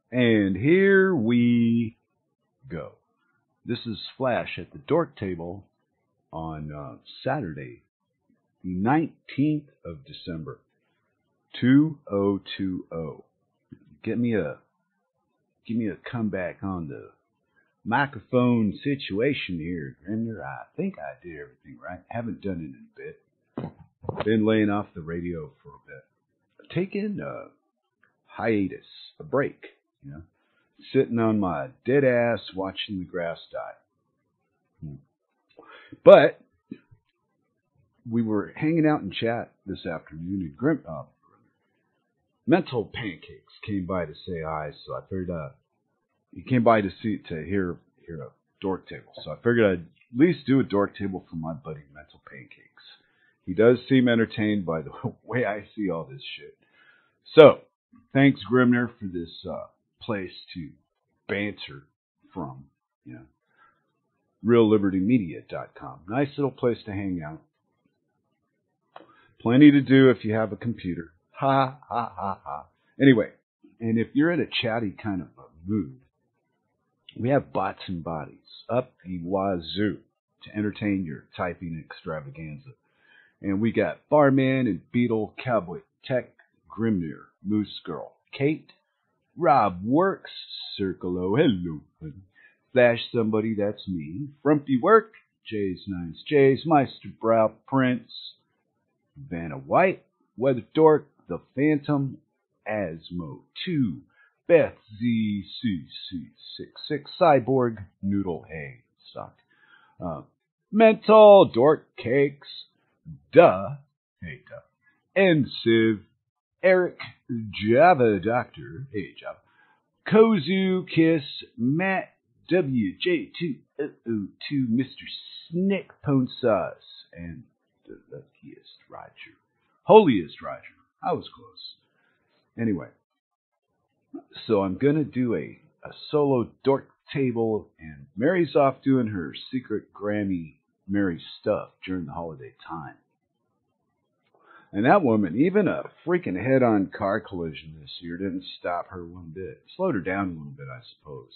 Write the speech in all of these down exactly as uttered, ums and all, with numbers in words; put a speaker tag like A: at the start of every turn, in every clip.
A: And here we go. This is Flash at the Dork Table on uh, Saturday, the nineteenth of December, two thousand twenty. Get me a give me a comeback on the microphone situation here, Grimner. I think I did everything right. Haven't done it in a bit. Been laying off the radio for a bit. Taking a hiatus, a break, you know. Sitting on my dead ass watching the grass die. Hmm. But we were hanging out in chat this afternoon, and Grim, uh, Mental Pancakes came by to say hi, so I figured uh, he came by to see to hear hear a dork table. So I figured I'd at least do a dork table for my buddy Mental Pancakes. He does seem entertained by the way I see all this shit. So thanks, Grimner, for this uh, place to banter from. You know, real liberty media dot com. Nice little place to hang out. Plenty to do if you have a computer. Ha, ha, ha, ha. Anyway, and if you're in a chatty kind of a mood, we have bots and bodies up the wazoo to entertain your typing extravaganza. And we got Barman and Beetle, Cowboy, Tech, Grimnir, Moose Girl, Kate, Rob Works, Circle O, hello, Flash Somebody, that's me, Frumpy Work, J's Nines J's, Meister Brow, Prince, Vanna White, Weather Dork, The Phantom, Asmo two, Beth Z C C six six, Cyborg, Noodle Hay, Sock, uh, Mental, Dork Cakes, Duh, Hey Duh, and Civ, Eric, Java Doctor, Hey Java, Kozu, Kiss, Matt, W J two oh oh two, Mister Snick Pone Sauce, and the luckiest Roger. Holiest Roger. I was close. Anyway, so I'm going to do a, a solo dork table, and Mary's off doing her secret Grammy Mary stuff during the holiday time. And that woman, even a freaking head-on car collision this year didn't stop her one bit. Slowed her down a little bit, I suppose.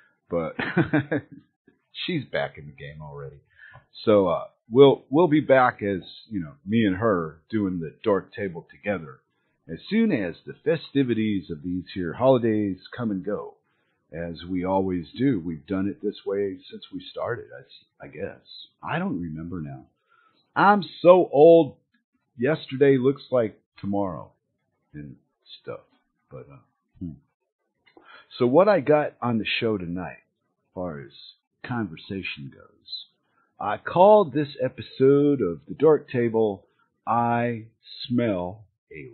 A: But she's back in the game already. So uh, we'll we'll be back as, you know, me and her doing the dork table together as soon as the festivities of these here holidays come and go, as we always do. We've done it this way since we started, I, I guess. I don't remember now. I'm so old. Yesterday looks like tomorrow and stuff. But uh, hmm. So what I got on the show tonight, as far as conversation goes, I called this episode of the Dork Table, I Smell a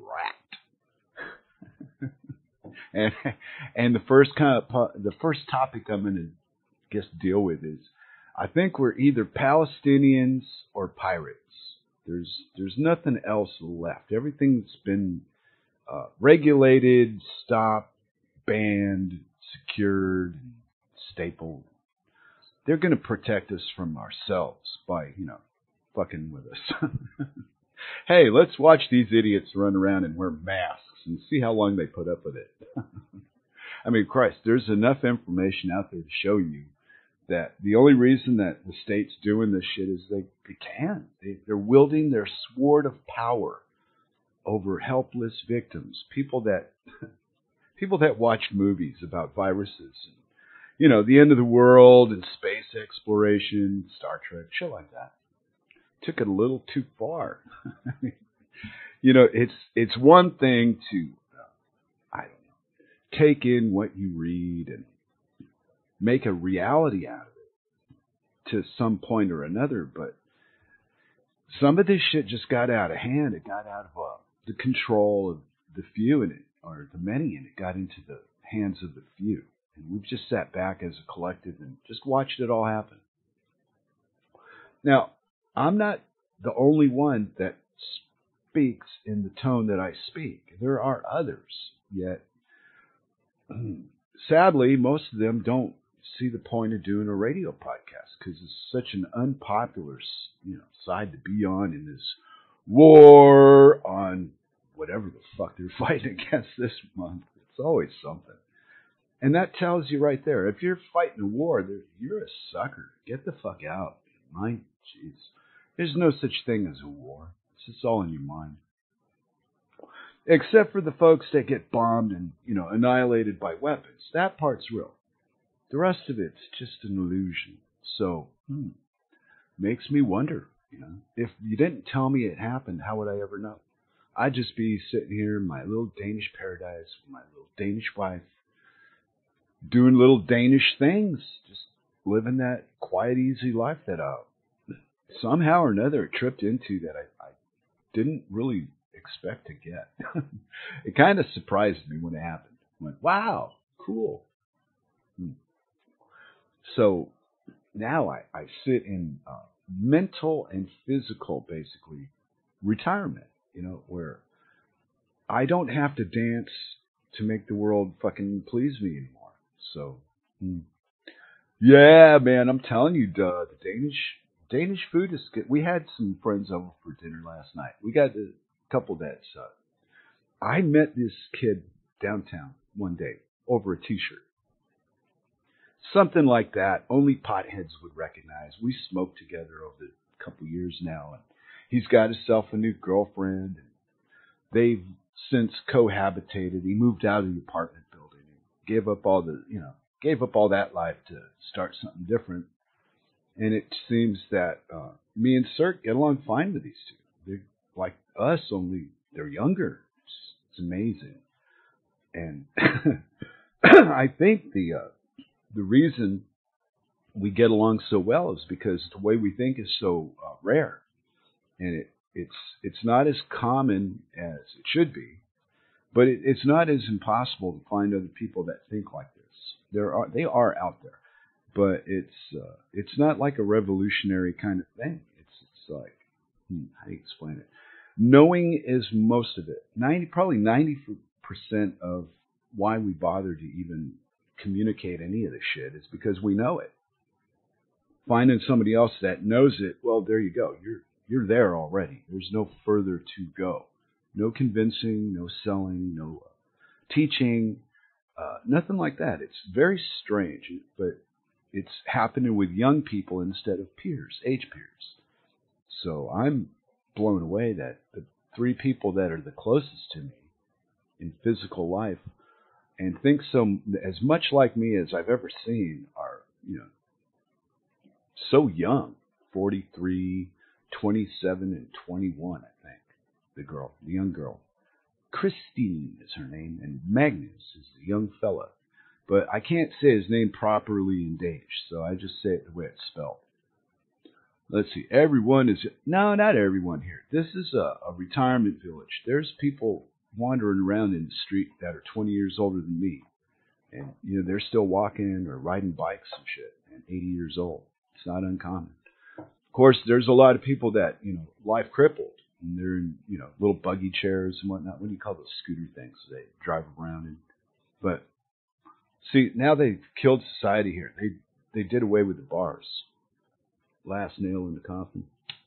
A: Rat. and and the first kind of the first topic I'm going to guess deal with is, I think we're either Palestinians or pirates. There's there's nothing else left. Everything's been uh, regulated, stopped, banned, secured, stapled. They're going to protect us from ourselves by, you know, fucking with us. Hey, let's watch these idiots run around and wear masks and see how long they put up with it. I mean, Christ, there's enough information out there to show you that the only reason that the state's doing this shit is they, they can. They, they're wielding their sword of power over helpless victims, people that people that watch movies about viruses and, you know, the end of the world and space exploration, Star Trek, shit like that. Took it a little too far. You know, it's it's one thing to, uh, I don't know, take in what you read and make a reality out of it to some point or another, but some of this shit just got out of hand. It got out of uh, the control of the few in it, or the many, and it got into the hands of the few. And we've just sat back as a collective and just watched it all happen. Now, I'm not the only one that speaks in the tone that I speak. There are others, yet sadly, most of them don't see the point of doing a radio podcast because it's such an unpopular, you know, side to be on in this war on whatever the fuck they're fighting against this month. It's always something. And that tells you right there, if you're fighting a war, you're a sucker. Get the fuck out. Mind, jeez. There's no such thing as a war. It's just all in your mind. Except for the folks that get bombed and, you know, annihilated by weapons. That part's real. The rest of it's just an illusion. So, hmm, makes me wonder, you know, if you didn't tell me it happened, how would I ever know? I'd just be sitting here in my little Danish paradise with my little Danish wife, doing little Danish things, just living that quiet, easy life that I somehow or another tripped into that I, I didn't really expect to get. It kind of surprised me when it happened. I went, wow, cool. Hmm. So now I, I sit in uh, mental and physical, basically, retirement, you know, where I don't have to dance to make the world fucking please me anymore. So, hmm. Yeah, man, I'm telling you, duh, the Danish Danish food is good. We had some friends over for dinner last night. We got a couple that's, uh, I met this kid downtown one day over a t-shirt. Something like that. Only potheads would recognize. We smoked together over a couple years now, and he's got himself a new girlfriend, and they've since cohabitated. He moved out of the apartment building and gave up all the, you know, gave up all that life to start something different. And it seems that uh, me and Cirque get along fine with these two. They're like us, only they're younger. It's, it's amazing. And I think the uh, the reason we get along so well is because the way we think is so uh, rare, and it it's it's not as common as it should be, but it, it's not as impossible to find other people that think like this. There are they are out there. But it's uh, it's not like a revolutionary kind of thing. It's it's like hmm, how do you explain it? Knowing is most of it. Ninety probably ninety percent of why we bother to even communicate any of this shit is because we know it. Finding somebody else that knows it, well, there you go. You're you're there already. There's no further to go. No convincing, no selling, no uh, teaching, uh, nothing like that. It's very strange, but it's happening with young people instead of peers, age peers. So I'm blown away that the three people that are the closest to me in physical life and think so as much like me as I've ever seen are, you know, so young, forty-three, twenty-seven, and twenty-one, I think, the girl, the young girl. Christine is her name, and Magnus is the young fella. But I can't say his name properly in Danish, so I just say it the way it's spelled. Let's see. Everyone is... No, not everyone here. This is a, a retirement village. There's people wandering around in the street that are twenty years older than me. And, you know, they're still walking or riding bikes and shit, and eighty years old. It's not uncommon. Of course, there's a lot of people that, you know, life crippled. And they're in, you know, little buggy chairs and whatnot. What do you call those scooter things they drive around in? But... see, now they've killed society here. They they did away with the bars. Last nail in the coffin.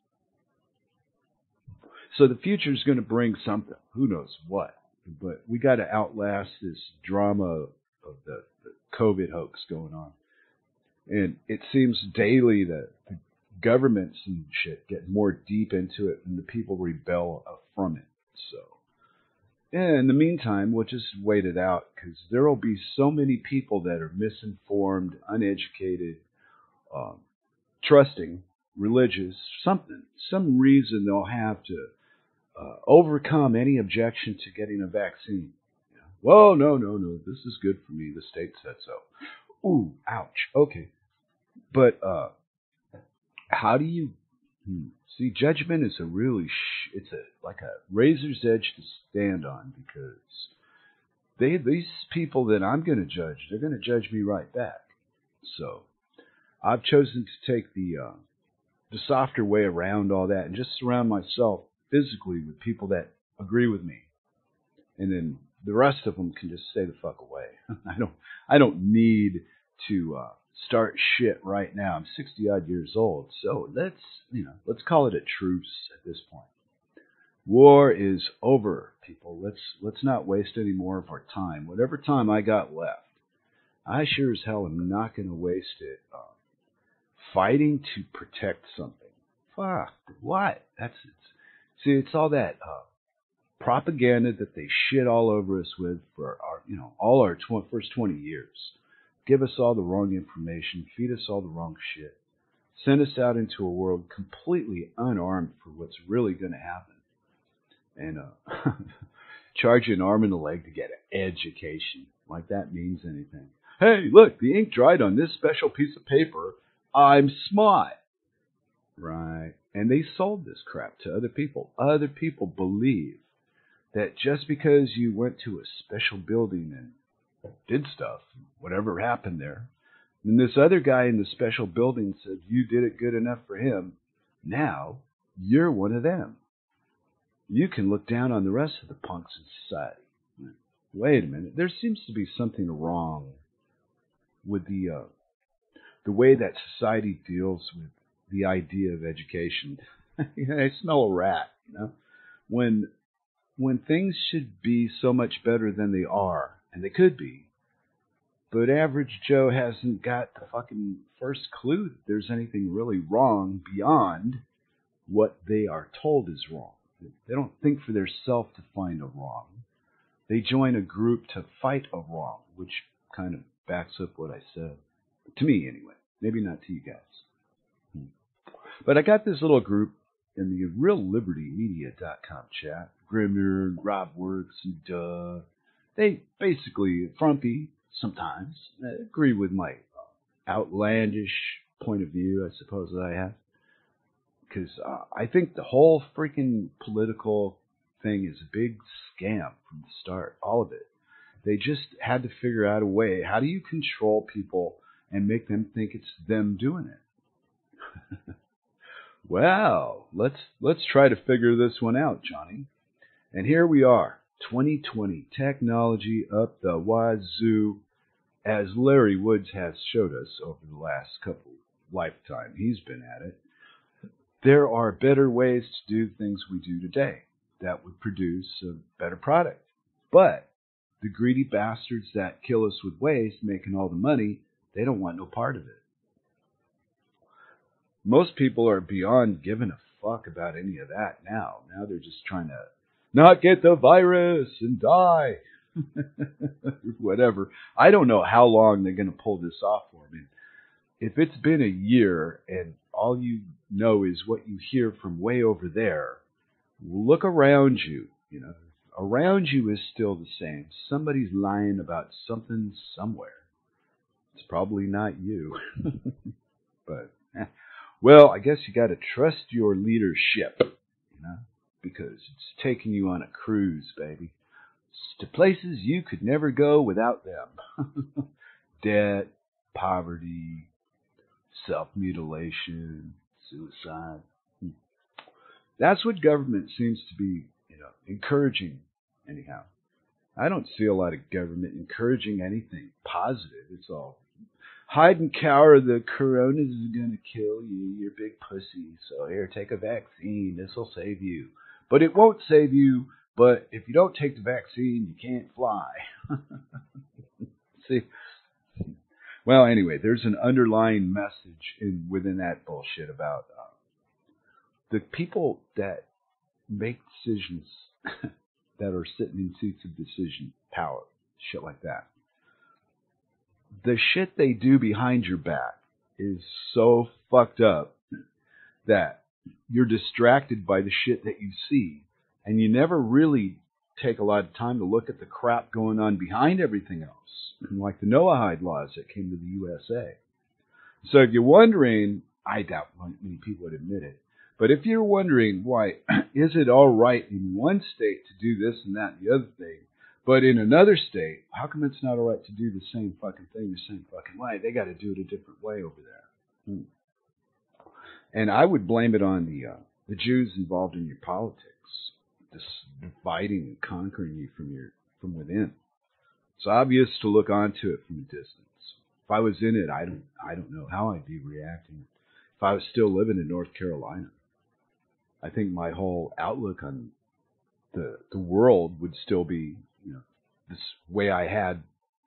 A: So the future is going to bring something. Who knows what? But we got to outlast this drama of the, the COVID hoax going on. And it seems daily that the governments and shit get more deep into it and the people rebel from it. So... and in the meantime, we'll just wait it out because there will be so many people that are misinformed, uneducated, um, trusting, religious, something, some reason they'll have to uh, overcome any objection to getting a vaccine. You know, well, no, no, no, this is good for me. The state said so. Ooh, ouch. Okay. But uh, how do you... Hmm. See, judgment is a really, sh- it's a like a razor's edge to stand on because they these people that I'm going to judge, they're going to judge me right back. So I've chosen to take the uh, the softer way around all that and just surround myself physically with people that agree with me, and then the rest of them can just stay the fuck away. I don't I don't need to. Uh, start shit right now. I'm sixty odd years old, so let's, you know, let's call it a truce at this point. War is over, people. Let's let's not waste any more of our time. Whatever time I got left, I sure as hell am not going to waste it uh, fighting to protect something. Fuck, what? That's it's, see, it's all that uh, propaganda that they shit all over us with for our, you know, all our tw- first twenty years. Give us all the wrong information, feed us all the wrong shit, send us out into a world completely unarmed for what's really going to happen, and uh, charge you an arm and a leg to get an education, like that means anything. Hey, look, the ink dried on this special piece of paper. I'm smart. Right. And they sold this crap to other people. Other people believe that just because you went to a special building and did stuff, whatever happened there, and this other guy in the special building said you did it good enough for him, now you're one of them. You can look down on the rest of the punks in society. Wait a minute. There seems to be something wrong with the uh, the way that society deals with the idea of education. I smell a rat, you know? When when things should be so much better than they are, and they could be, but average Joe hasn't got the fucking first clue that there's anything really wrong beyond what they are told is wrong. They don't think for themselves to find a wrong. They join a group to fight a wrong, which kind of backs up what I said. To me, anyway. Maybe not to you guys. Hmm. But I got this little group in the real liberty media dot com chat. Grimmer and Rob Works and Duh. They basically, frumpy sometimes, agree with my outlandish point of view, I suppose, that I have. Because uh, I think the whole freaking political thing is a big scam from the start. All of it. They just had to figure out a way. How do you control people and make them think it's them doing it? Well, let's let's try to figure this one out, Johnny. And here we are, twenty twenty, technology up the wazoo, as Larry Woods has showed us over the last couple lifetime he's been at it. There are better ways to do things we do today that would produce a better product. But the greedy bastards that kill us with waste, making all the money, they don't want no part of it. Most people are beyond giving a fuck about any of that now. Now they're just trying to not get the virus and die. Whatever. I don't know how long they're going to pull this off for. I mean, if it's been a year and all you know is what you hear from way over there, look around you. You know, around you is still the same. Somebody's lying about something somewhere. It's probably not you. But, eh. Well, I guess you got to trust your leadership, you know, because it's taking you on a cruise, baby, to places you could never go without them. Debt, poverty, self-mutilation, suicide. That's what government seems to be, you know, encouraging, anyhow. I don't see a lot of government encouraging anything positive. It's all hide and cower, the coronas is going to kill you, you're big pussy, so here, take a vaccine, this will save you. But it won't save you, but if you don't take the vaccine, you can't fly. See? Well, anyway, there's an underlying message in within that bullshit about uh, the people that make decisions that are sitting in seats of decision power, shit like that. The shit they do behind your back is so fucked up that you're distracted by the shit that you see, and you never really take a lot of time to look at the crap going on behind everything else, like the Noahide laws that came to the U S A. So if you're wondering, I doubt many people would admit it, but if you're wondering why is it all right in one state to do this and that and the other thing, but in another state, how come it's not all right to do the same fucking thing the same fucking way? They got to do it a different way over there. Hmm. And I would blame it on the uh, the Jews involved in your politics, this dividing and conquering you from your from within. It's obvious to look onto it from a distance. If I was in it, I don't I don't know how I'd be reacting. If I was still living in North Carolina, I think my whole outlook on the the world would still be, you know, this way I had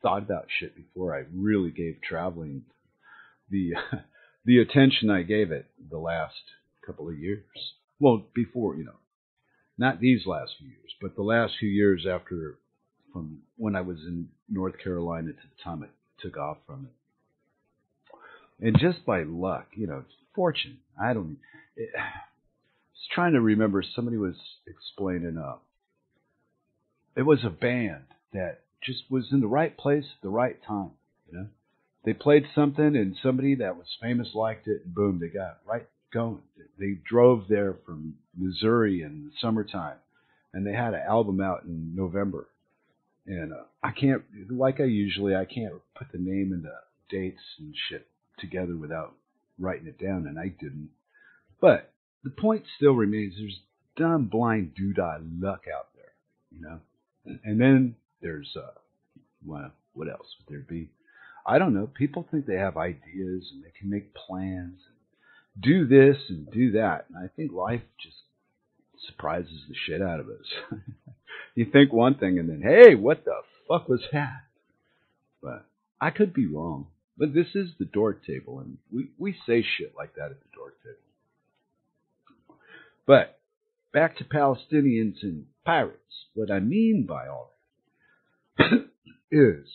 A: thought about shit before I really gave traveling the the attention I gave it the last couple of years. Well, before, you know, not these last few years, but the last few years after, from when I was in North Carolina to the time I took off from it. And just by luck, you know, fortune, I don't, it, I was trying to remember, somebody was explaining, uh, it was a band that just was in the right place at the right time, you know. They played something and somebody that was famous liked it, and boom, they got right going. They drove there from Missouri in the summertime, and they had an album out in November. And uh, I can't, like I usually, I can't put the name and the dates and shit together without writing it down, and I didn't. But the point still remains, there's dumb, blind doodah luck out there, you know. And then there's, uh, well, what else would there be? I don't know. People think they have ideas and they can make plans and do this and do that. And I think life just surprises the shit out of us. You think one thing and then, hey, what the fuck was that? But I could be wrong. But this is the Dork Table, and we, we say shit like that at the Dork Table. But back to Palestinians and pirates. What I mean by all that is,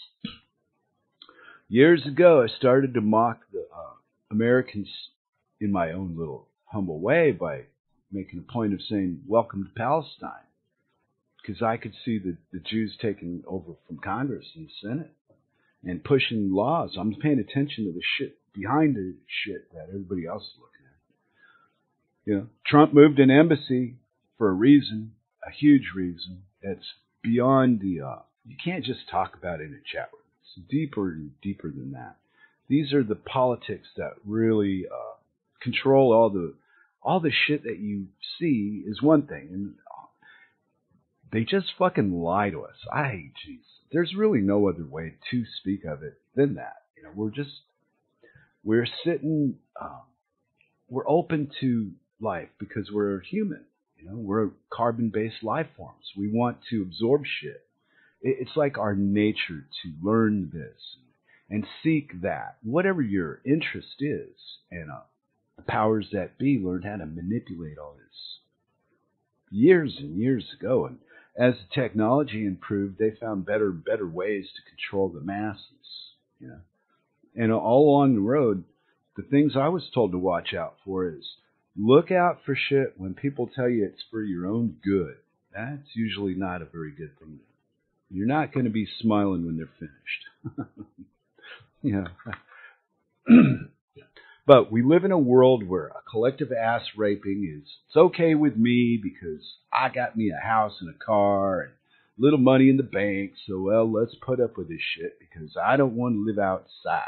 A: years ago, I started to mock the uh, Americans in my own little humble way by making a point of saying, welcome to Palestine. Because I could see the, the Jews taking over from Congress and the Senate and pushing laws. I'm paying attention to the shit behind the shit that everybody else is looking at. You know, Trump moved an embassy for a reason, a huge reason. That's beyond the, uh, you can't just talk about it in a chat room. It's deeper and deeper than that. These are the politics that really uh, control all the all the shit that you see is one thing, and they just fucking lie to us. I, jeez, there's really no other way to speak of it than that. You know, we're just we're sitting, um, we're open to life because we're human. You know, we're carbon-based life forms. We want to absorb shit. It's like our nature to learn this and seek that. Whatever your interest is, and uh, the powers that be learned how to manipulate all this years and years ago. And as the technology improved, they found better and better ways to control the masses. You know, and all along the road, the things I was told to watch out for is look out for shit when people tell you it's for your own good. That's usually not a very good thing. You're not going to be smiling when they're finished. You know. But we live in a world where a collective ass raping is, it's okay with me because I got me a house and a car and little money in the bank, so, well, let's put up with this shit because I don't want to live outside.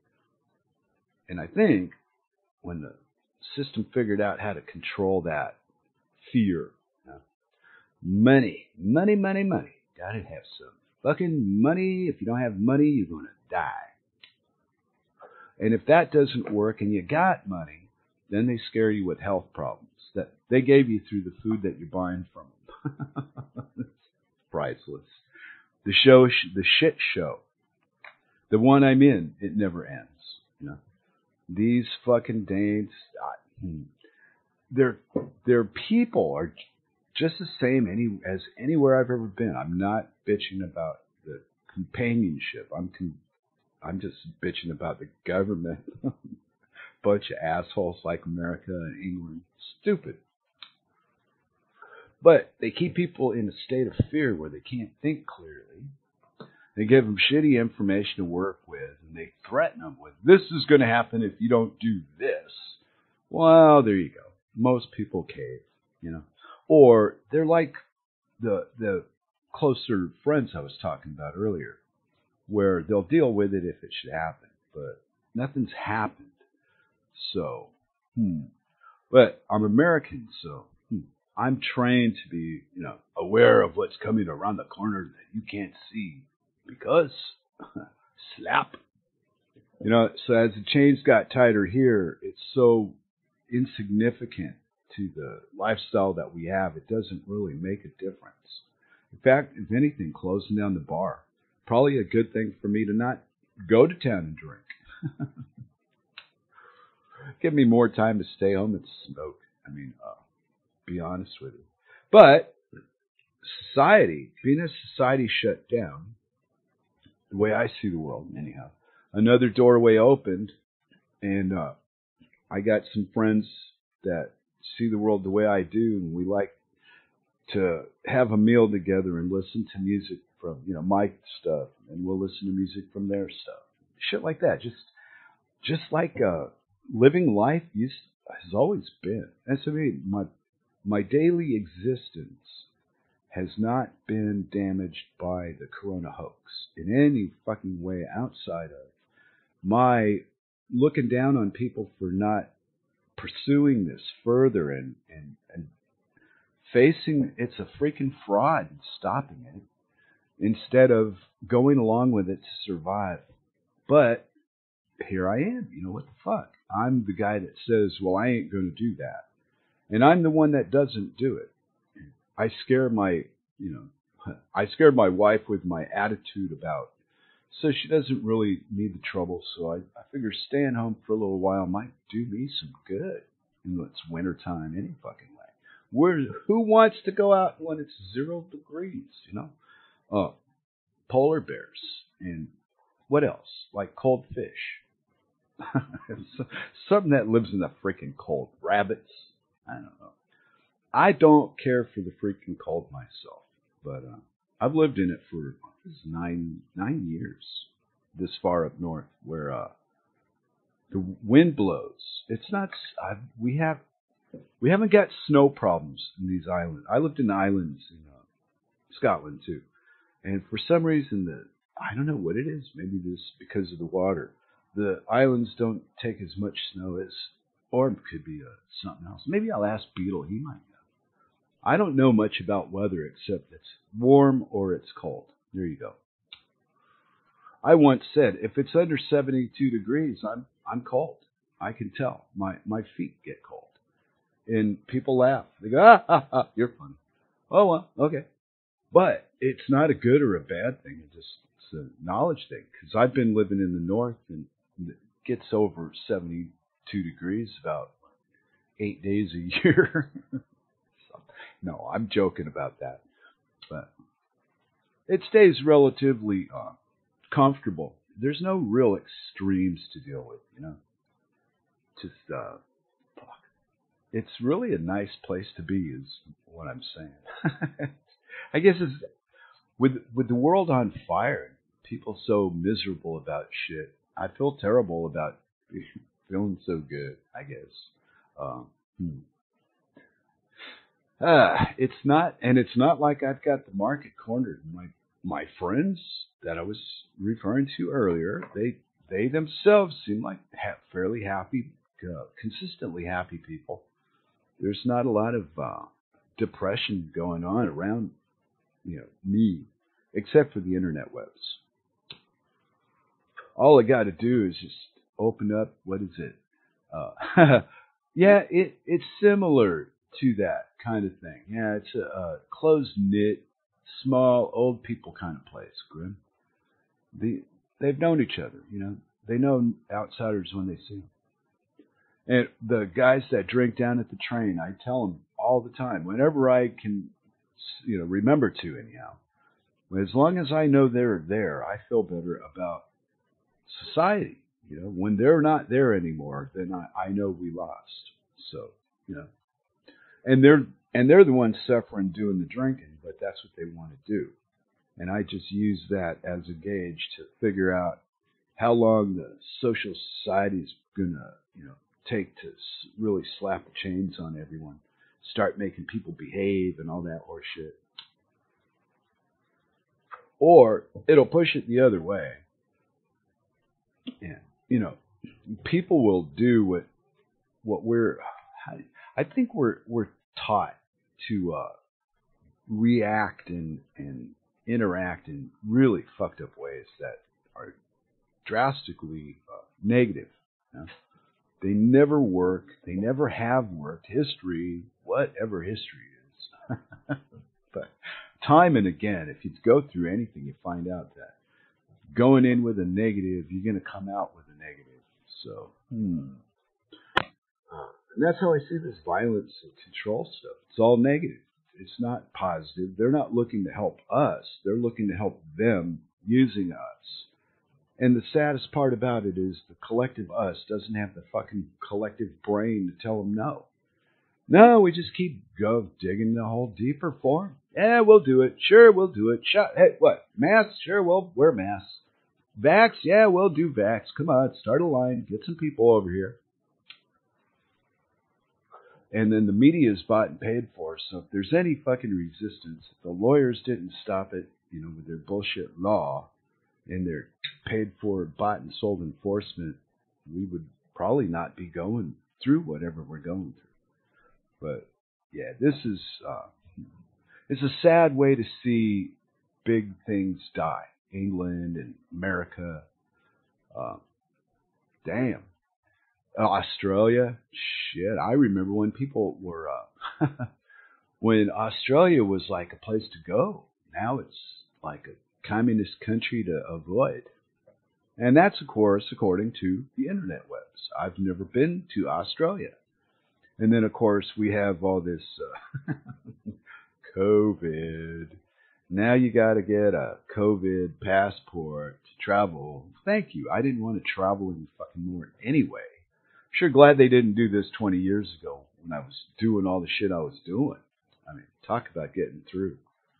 A: And I think when the system figured out how to control that fear, you know, money, money, money, money. Gotta have some fucking money. If you don't have money, you're gonna die. And if that doesn't work and you got money, then they scare you with health problems that they gave you through the food that you're buying from them. It's priceless. The show, the shit show, the one I'm in, it never ends. You know, these fucking dates, their their people are just the same any as anywhere I've ever been. I'm not bitching about the companionship. I'm con- I'm just bitching about the government. Bunch of assholes like America and England. Stupid. But they keep people in a state of fear where they can't think clearly. They give them shitty information to work with, and they threaten them with, this is going to happen if you don't do this. Well, there you go. Most people cave, you know. Or they're like the the closer friends I was talking about earlier, where they'll deal with it if it should happen, but nothing's happened. So, hmm. But I'm American, so hmm. I'm trained to be, you know, aware of what's coming around the corner that you can't see because slap. You know, so as the chains got tighter here, it's so insignificant to the lifestyle that we have, it doesn't really make a difference. In fact, if anything, closing down the bar probably a good thing for me to not go to town and drink. Give me more time to stay home and smoke. I mean, uh, be honest with you. But society, being a society shut down, the way I see the world, anyhow, another doorway opened, and uh, I got some friends that see the world the way I do, and we like to have a meal together and listen to music from, you know, my stuff, and we'll listen to music from their stuff, shit like that. Just, just like uh, living life used, has always been. And so, I mean, my my daily existence has not been damaged by the corona hoax in any fucking way outside of my looking down on people for not pursuing this further and, and, and facing it's a freaking fraud and stopping it instead of going along with it to survive. But here I am. You know, what the fuck? I'm the guy that says, well, I ain't going to do that. And I'm the one that doesn't do it. I scare my, you know, I scared my wife with my attitude about, so she doesn't really need the trouble. So I, I figure staying home for a little while might do me some good. You know, it's wintertime any fucking way. Where, who wants to go out when it's zero degrees, you know? Uh, polar bears and what else? Like cold fish. Something that lives in the freaking cold. Rabbits. I don't know. I don't care for the freaking cold myself, but uh, I've lived in it for this is nine nine years. This far up north, where uh, the wind blows. It's not. I've, we have we haven't got snow problems in these islands. I lived in islands in uh, Scotland too, and for some reason the I don't know what it is. Maybe this because of the water. The islands don't take as much snow as. Or it could be uh, something else. Maybe I'll ask Beetle. He might know. I don't know much about weather except it's warm or it's cold. There you go. I once said, if it's under seventy-two degrees, I'm I'm cold. I can tell. My my feet get cold. And people laugh. They go, ah, ah, ah, you're funny. Oh, well, okay. But it's not a good or a bad thing. It's just it's a knowledge thing. Because I've been living in the north and it gets over seventy two degrees about eight days a year. So, no, I'm joking about that. But it stays relatively uh, comfortable. There's no real extremes to deal with, you know. Just, uh, fuck. It's really a nice place to be is what I'm saying. I guess it's, with, with the world on fire, people so miserable about shit, I feel terrible about feeling so good, I guess. Um, hmm. uh, it's not, and it's not like I've got the market cornered. My my friends that I was referring to earlier, they they themselves seem like ha- fairly happy, uh, consistently happy people. There's not a lot of uh, depression going on around, you know, me, except for the internet webs. All I got to do is just open up, what is it? Uh, yeah, it it's similar to that kind of thing. Yeah, it's a, a close-knit, small, old people kind of place, Grim. The, they've known each other, you know. They know outsiders when they see them. And the guys that drink down at the train, I tell them all the time, whenever I can, you know, remember to anyhow. As long as I know they're there, I feel better about society. You know, when they're not there anymore, then I, I know we lost. So, you know, and they're and they're the ones suffering doing the drinking, but that's what they want to do. And I just use that as a gauge to figure out how long the social society is gonna, you know, take to really slap the chains on everyone, start making people behave and all that horse shit. Or it'll push it the other way. Yeah, you know, people will do what what we're. I think we're we're taught to uh, react and and interact in really fucked up ways that are drastically uh, negative. You know? They never work. They never have worked. History, whatever history is, but time and again, if you go through anything, you find out that going in with a negative, you're going to come out with a negative. So, hmm. Uh, and that's how I see this violence and control stuff. It's all negative. It's not positive. They're not looking to help us. They're looking to help them using us. And the saddest part about it is the collective us doesn't have the fucking collective brain to tell them no. No, we just keep go digging the hole deeper for them. Yeah, we'll do it. Sure, we'll do it. Shut. Hey, what? Masks? Sure, we'll wear masks. Vax? Yeah, we'll do vax. Come on, start a line. Get some people over here. And then the media is bought and paid for. So if there's any fucking resistance, if the lawyers didn't stop it, you know, with their bullshit law and their paid for, bought and sold enforcement, we would probably not be going through whatever we're going through. But yeah, this is uh, it's a sad way to see big things die. England and America, uh, damn. Australia, shit. I remember when people were uh, when Australia was like a place to go. Now it's like a communist country to avoid. And that's, of course, according to the internet webs. I've never been to Australia. And then, of course, we have all this uh, COVID. Now you got to get a COVID passport to travel. Thank you. I didn't want to travel any fucking more anyway. Sure glad they didn't do this twenty years ago when I was doing all the shit I was doing. I mean, talk about getting through.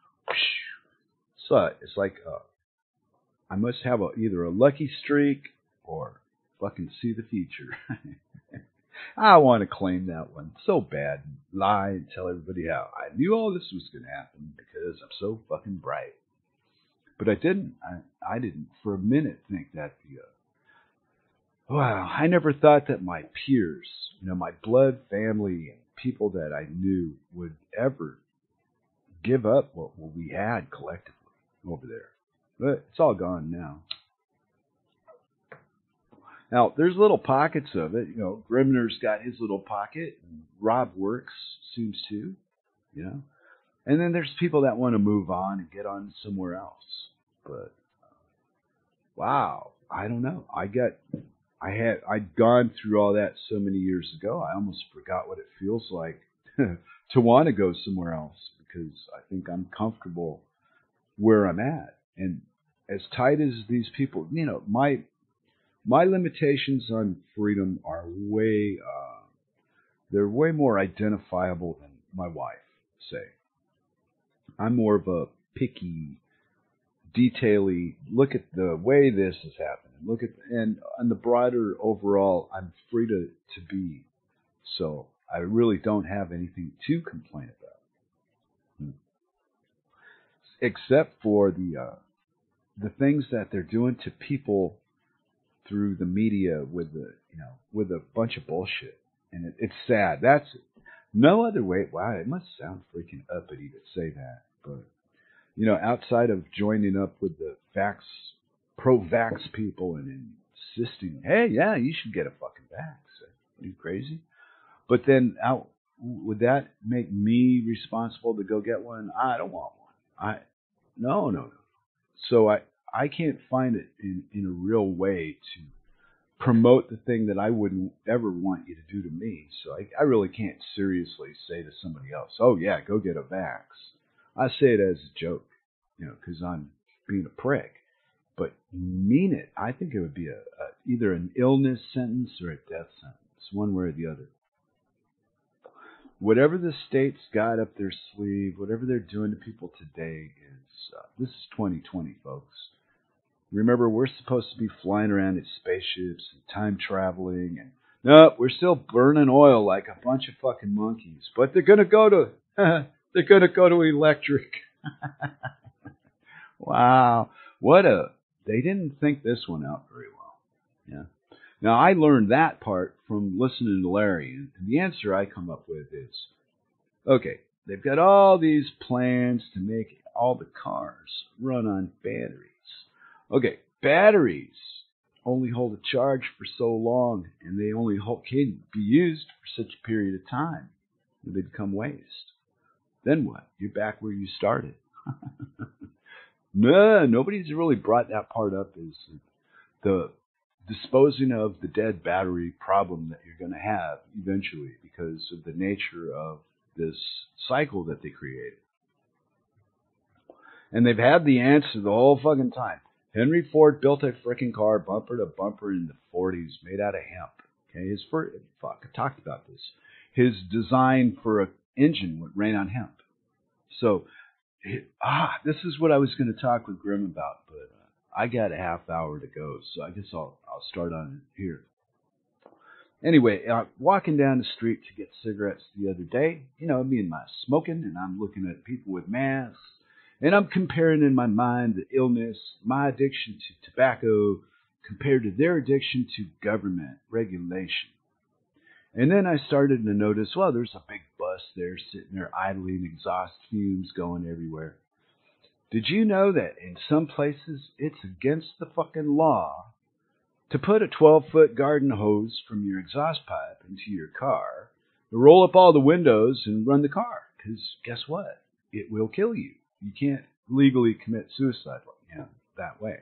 A: So it's like uh, I must have a, either a lucky streak or fucking see the future. I want to claim that one so bad and lie and tell everybody how I knew all this was going to happen because I'm so fucking bright. But I didn't. I, I didn't for a minute think that the uh, wow, I never thought that my peers, you know, my blood family and people that I knew would ever give up what, what we had collectively over there. But it's all gone now. Now, there's little pockets of it. You know, Grimner's got his little pocket, and Rob Works seems to, you know. And then there's people that want to move on and get on somewhere else. But, wow, I don't know. I got... I had I'd gone through all that so many years ago. I almost forgot what it feels like to want to go somewhere else because I think I'm comfortable where I'm at. And as tight as these people, you know, my my limitations on freedom are way uh, they're way more identifiable than my wife. Say, I'm more of a picky, detaily look at the way this is happening. Look at and on the broader overall, I'm free to, to be. So I really don't have anything to complain about, hmm. except for the uh, the things that they're doing to people through the media with the you know with a bunch of bullshit, and it, it's sad. That's no other way. Wow, it must sound freaking uppity to say that, but. You know, outside of joining up with the vax, pro-vax people and insisting, hey, yeah, you should get a fucking vax. Are you crazy? But then, out, would that make me responsible to go get one? I don't want one. I no, no, no. So I, I can't find it in, in a real way to promote the thing that I wouldn't ever want you to do to me. So I, I really can't seriously say to somebody else, oh, yeah, go get a vax. I say it as a joke, you know, because I'm being a prick. But mean it. I think it would be a, a either an illness sentence or a death sentence, one way or the other. Whatever the state's got up their sleeve, whatever they're doing to people today is, uh, this is twenty twenty, folks. Remember, we're supposed to be flying around in spaceships and time traveling, and no, we're still burning oil like a bunch of fucking monkeys. But they're gonna go to they're gonna go to electric. Wow, what a they didn't think this one out very well. Yeah. Now I learned that part from listening to Larry, and the answer I come up with is, okay, they've got all these plans to make all the cars run on batteries. Okay, batteries only hold a charge for so long, and they only hold, can be used for such a period of time that they become waste. Then what? You're back where you started. No, nobody's really brought that part up. Is the disposing of the dead battery problem that you're going to have eventually because of the nature of this cycle that they created. And they've had the answer the whole fucking time. Henry Ford built a freaking car bumper to bumper in the forties made out of hemp. Okay, his first, fuck, I talked about this. His design for an engine ran on hemp. So, it, ah, this is what I was going to talk with Grim about, but uh, I got a half hour to go, so I guess I'll I'll start on it here. Anyway, uh, walking down the street to get cigarettes the other day, you know, me and my smoking, and I'm looking at people with masks, and I'm comparing in my mind the illness, my addiction to tobacco, compared to their addiction to government regulation. And then I started to notice, well, there's a big bus there sitting there idling, exhaust fumes going everywhere. Did you know that in some places it's against the fucking law to put a twelve-foot garden hose from your exhaust pipe into your car, to roll up all the windows and run the car? Because guess what? It will kill you. You can't legally commit suicide, you know, that way.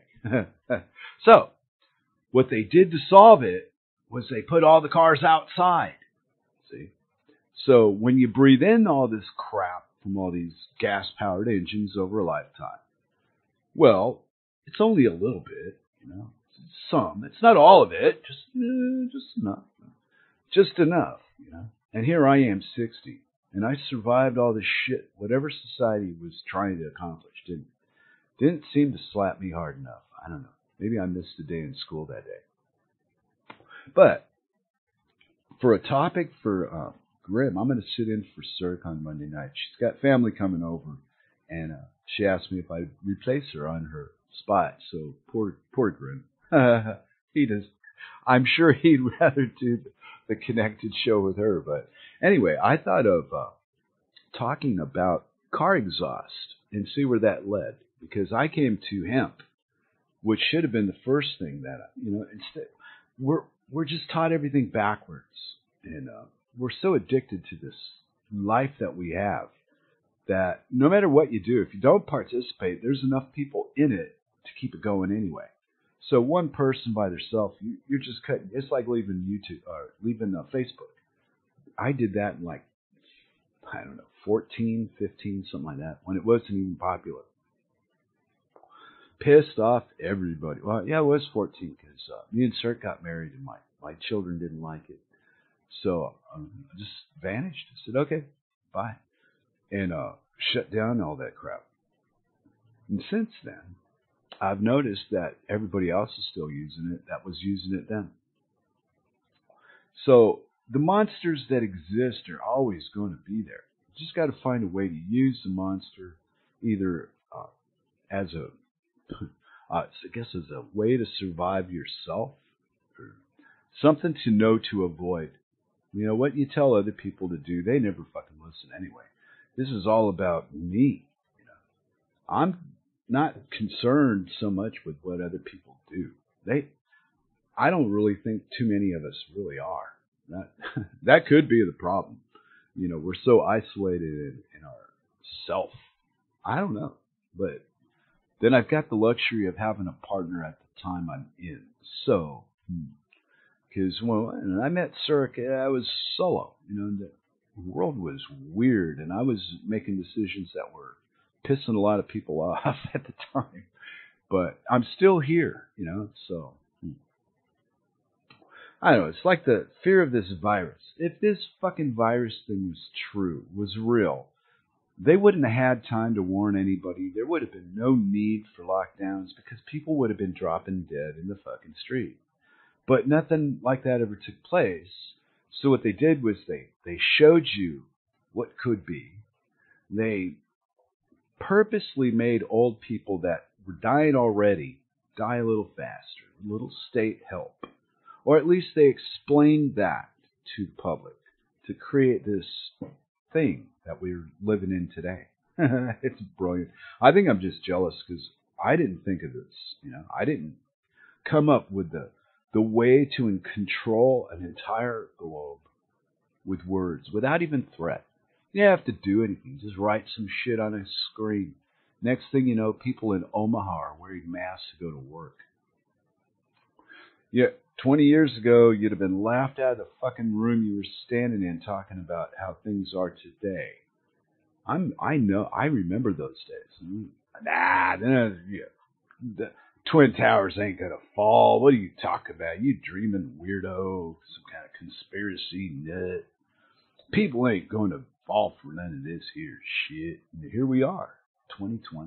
A: So, what they did to solve it was they put all the cars outside. See? So when you breathe in all this crap from all these gas-powered engines over a lifetime, well, it's only a little bit, you know, some. It's not all of it, just uh, just enough, just enough, you know. And here I am, sixty, and I survived all this shit. Whatever society was trying to accomplish didn't didn't seem to slap me hard enough. I don't know. Maybe I missed a day in school that day. But for a topic for uh, Grim, I'm going to sit in for Cirque on Monday night. She's got family coming over, and uh, she asked me if I'd replace her on her spot. So poor, poor Grim. he does. I'm sure he'd rather do the, the connected show with her. But anyway, I thought of uh, talking about car exhaust and see where that led, because I came to hemp, which should have been the first thing that, you know, instead, we're, we're just taught everything backwards. And uh, we're so addicted to this life that we have that no matter what you do, if you don't participate, there's enough people in it to keep it going anyway. So one person by themselves, you, you're just cutting. It's like leaving YouTube or leaving uh, Facebook. I did that in like, I don't know, fourteen, fifteen, something like that, when it wasn't even popular. Pissed off everybody. Well, yeah, it was fourteen because uh, me and Cirque got married and my, my children didn't like it. So um, I just vanished. I said, okay, bye. And uh, shut down all that crap. And since then, I've noticed that everybody else is still using it that was using it then. So the monsters that exist are always going to be there. You just got to find a way to use the monster either uh, as a, uh, I guess as a way to survive yourself, or something to know to avoid. You know, what you tell other people to do, they never fucking listen anyway. This is all about me. You know, I'm not concerned so much with what other people do. They, I don't really think too many of us really are. That that could be the problem. You know, we're so isolated in, in our self. I don't know, but then I've got the luxury of having a partner at the time I'm in. So, because when I met Cirque, I was solo. You know, the world was weird, and I was making decisions that were pissing a lot of people off at the time. But I'm still here, you know, so I don't know. It's like the fear of this virus. If this fucking virus thing was true, was real, they wouldn't have had time to warn anybody. There would have been no need for lockdowns because people would have been dropping dead in the fucking street. But nothing like that ever took place. So what they did was they, they showed you what could be. They purposely made old people that were dying already die a little faster, a little state help. Or at least they explained that to the public to create this thing that we're living in today. It's brilliant. I think I'm just jealous because I didn't think of this. You know, I didn't come up with the the way to control an entire globe with words without even threat. You don't have to do anything. Just write some shit on a screen. Next thing you know, people in Omaha are wearing masks to go to work. Yeah, twenty years ago, you'd have been laughed out of the fucking room you were standing in talking about how things are today. I'm, I know, I remember those days. Nah, nah yeah, the Twin Towers ain't gonna fall. What are you talking about? You dreaming weirdo, some kind of conspiracy nut. People ain't going to fall for none of this here shit. And here we are, twenty twenty.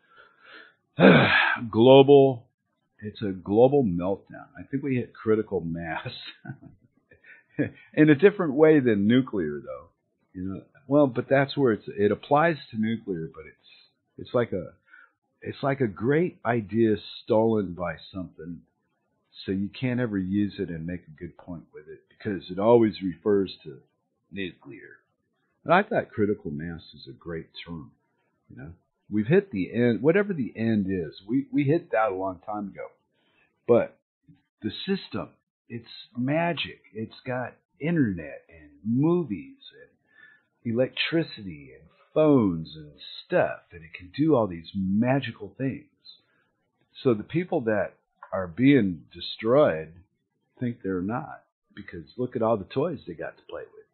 A: Global, it's a global meltdown. I think we hit critical mass in a different way than nuclear, though. You know, well, but that's where it's it applies to nuclear, but it's it's like a it's like a great idea stolen by something, so you can't ever use it and make a good point with it because it always refers to nuclear. And I thought critical mass is a great term. You know, we've hit the end, whatever the end is. We we hit that a long time ago. But the system, it's magic. It's got internet and movies and electricity and phones and stuff, and it can do all these magical things. So the people that are being destroyed think they're not, because look at all the toys they got to play with.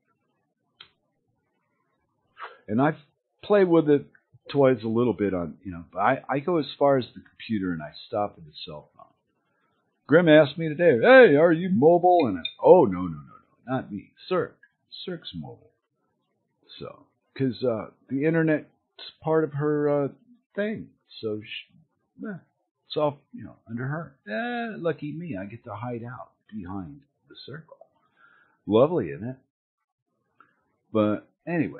A: And I've played with the toys a little bit on, you know, but I, I go as far as the computer and I stop at the cell phone. Grim asked me today, hey, are you mobile? And I, oh, no, no, no, no, not me. Cirque. Cirque's mobile. So, because uh, the internet's part of her uh, thing. So, she, eh, it's all, you know, under her. Eh, lucky me, I get to hide out behind the circle. Lovely, isn't it? But anyway.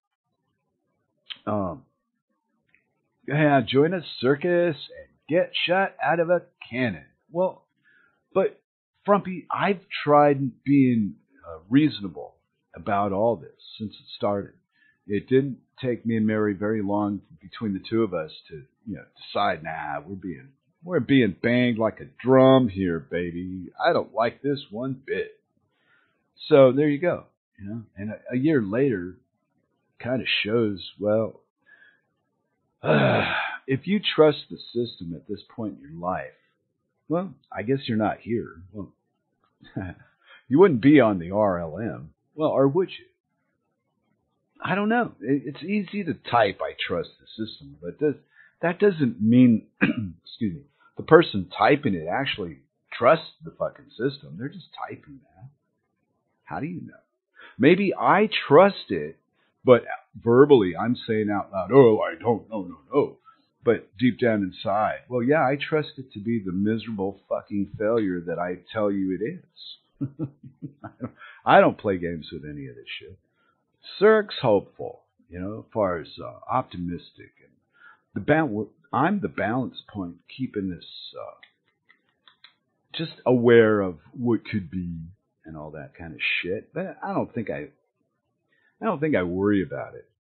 A: Um, yeah, join a circus and get shot out of a cannon. Well, but Frumpy, I've tried being uh, reasonable about all this since it started. It didn't take me and Mary very long between the two of us to, you know, decide, nah, we're being we're being banged like a drum here, baby. I don't like this one bit. So there you go, you know. And a, a year later, kind of shows, well, uh, if you trust the system at this point in your life, well, I guess you're not here. Well, you wouldn't be on the R L M. Well, or would you? I don't know. It's easy to type, I trust the system, but does, that doesn't mean, excuse me, the person typing it actually trusts the fucking system. They're just typing that. How do you know? Maybe I trust it, but verbally I'm saying out loud, oh, I don't, no, no, no. But deep down inside, well, yeah, I trust it to be the miserable fucking failure that I tell you it is. I don't play games with any of this shit. Cirque's hopeful, you know, as far as uh, optimistic. And the ba- I'm the balance point, keeping this uh, just aware of what could be and all that kind of shit. But I don't think I, I don't think I worry about it.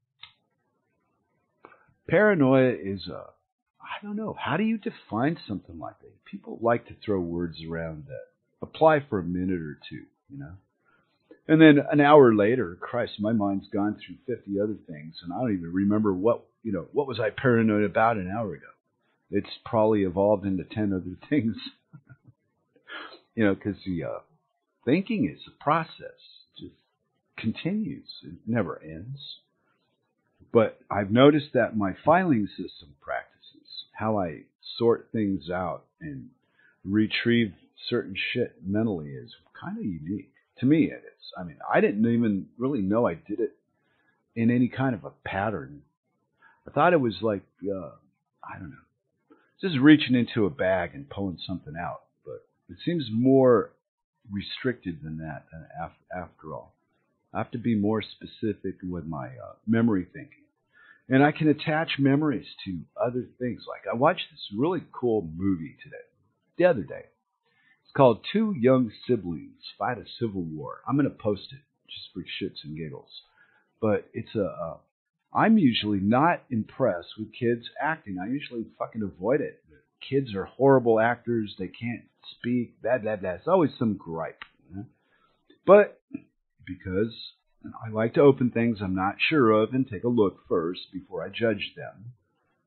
A: Paranoia is a, I don't know, how do you define something like that? People like to throw words around that apply for a minute or two, you know? And then an hour later, Christ, my mind's gone through fifty other things, and I don't even remember what, you know, what was I paranoid about an hour ago. It's probably evolved into ten other things. You know, because the uh, thinking is a process. It just continues. It never ends. But I've noticed that my filing system practices, how I sort things out and retrieve certain shit mentally, is kind of unique. To me, it is. I mean, I didn't even really know I did it in any kind of a pattern. I thought it was like, uh, I don't know, just reaching into a bag and pulling something out. But it seems more restricted than that, after all. I have to be more specific with my uh, memory thinking. And I can attach memories to other things. Like I watched this really cool movie today, the other day. It's called Two Young Siblings Fight a Civil War. I'm going to post it just for shits and giggles. But it's a, uh, I'm usually not impressed with kids acting. I usually fucking avoid it. Kids are horrible actors. They can't speak, blah, blah, blah. It's always some gripe. You know? But because I like to open things I'm not sure of and take a look first before I judge them.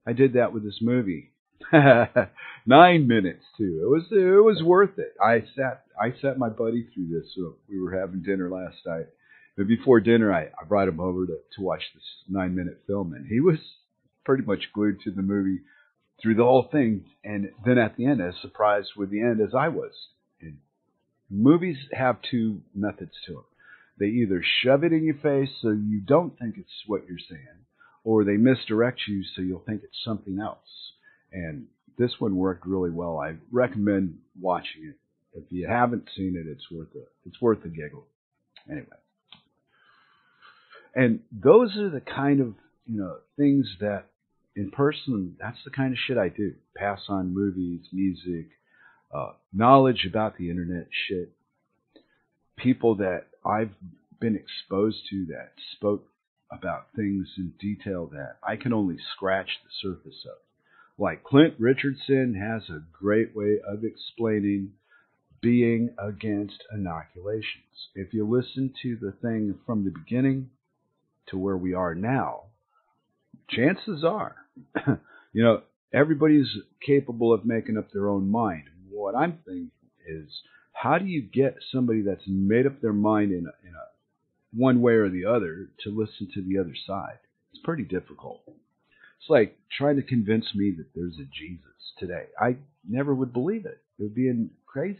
A: I did that with this movie. Nine minutes too. It was it was worth it. I sat I sat my buddy through this. So we were having dinner last night. But before dinner, I, I brought him over to, to watch this nine minute film, and he was pretty much glued to the movie through the whole thing. And then at the end, as surprised with the end as I was. And movies have two methods to them. They either shove it in your face so you don't think it's what you're saying, or they misdirect you so you'll think it's something else. And this one worked really well. I recommend watching it. If you haven't seen it, it's worth a it's worth a giggle. Anyway. And those are the kind of, you know, things that in person, that's the kind of shit I do. Pass on movies, music, uh, knowledge about the internet shit. People that I've been exposed to that spoke about things in detail that I can only scratch the surface of. Like Clint Richardson has a great way of explaining being against inoculations. If you listen to the thing from the beginning to where we are now, chances are, you know, everybody's capable of making up their own mind. What I'm thinking is, how do you get somebody that's made up their mind in a, in a one way or the other to listen to the other side? It's pretty difficult. It's like trying to convince me that there's a Jesus today. I never would believe it. It would be crazy.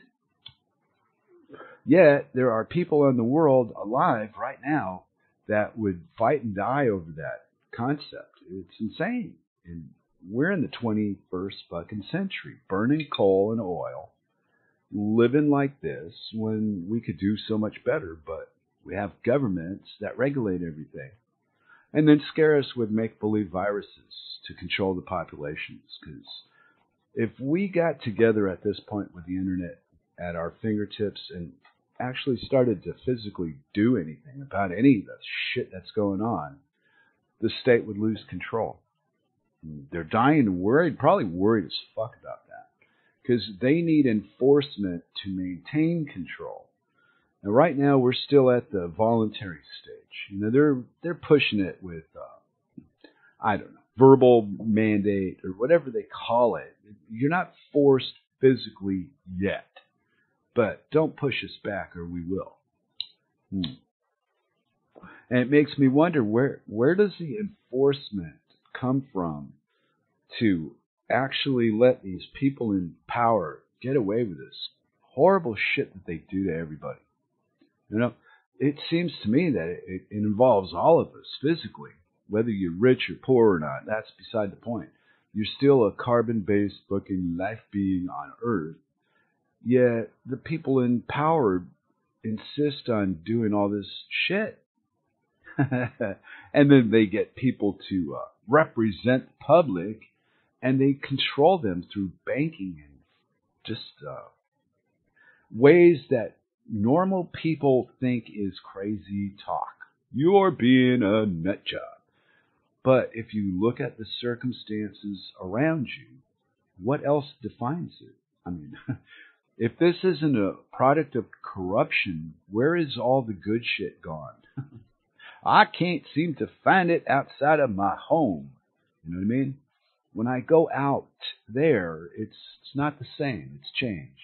A: Yet there are people in the world alive right now that would fight and die over that concept. It's insane. And we're in the twenty-first fucking century, burning coal and oil, living like this when we could do so much better, but we have governments that regulate everything and then scare us with make-believe viruses to control the populations. Because if we got together at this point with the internet at our fingertips and actually started to physically do anything about any of the shit that's going on, the state would lose control. They're dying and worried, probably worried as fuck about that, because they need enforcement to maintain control. Now, right now, we're still at the voluntary stage. You know, they're they're pushing it with, uh, I don't know, verbal mandate or whatever they call it. You're not forced physically yet, but don't push us back or we will. Hmm. And it makes me wonder, where where does the enforcement come from to actually let these people in power get away with this horrible shit that they do to everybody? You know, it seems to me that it, it involves all of us physically, whether you're rich or poor or not. That's beside the point. You're still a carbon-based fucking life being on Earth, yet the people in power insist on doing all this shit. And then they get people to uh, represent the public, and they control them through banking and just uh, ways that normal people think is crazy talk. You're being a nut job. But if you look at the circumstances around you, what else defines it? I mean, if this isn't a product of corruption, where is all the good shit gone? I can't seem to find it outside of my home. You know what I mean? When I go out there, it's, it's not the same. It's changed.